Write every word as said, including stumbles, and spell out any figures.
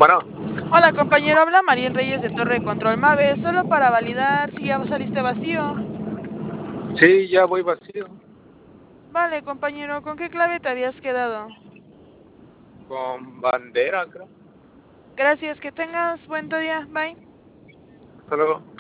Bueno, Hola compañero, habla Mariel Reyes de Torre de Control Mave, solo para validar si ya saliste vacío. sí, ya voy vacío. Vale compañero, ¿con qué clave te habías quedado? Con bandera, creo. Gracias, que tengas buen día, bye. Hasta luego.